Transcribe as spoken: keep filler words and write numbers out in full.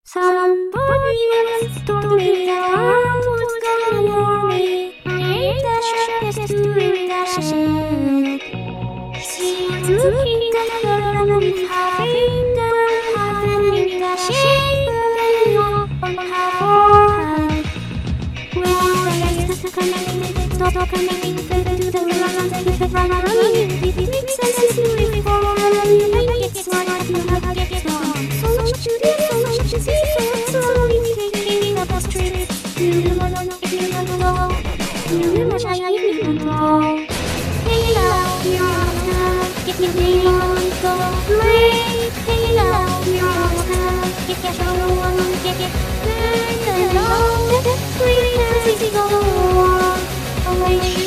Somebody once told me the world was gonna ignore me. I ain't the sharpest tool in the shed. She was looking at her with her finger, her thumb in the shape of a knot on her forehead. When I started connecting, stopped connecting, fell to the ground and with the run running. It makes sense to me for her, I get smart, you have get smart. So much to do, so much to see, so slowly taking up the street. You never know if you never know, you never try, you never know. Hey love, you're on time, get me day on go play. Hey love, you're on time, get your show on, get it, learn the love, please go on.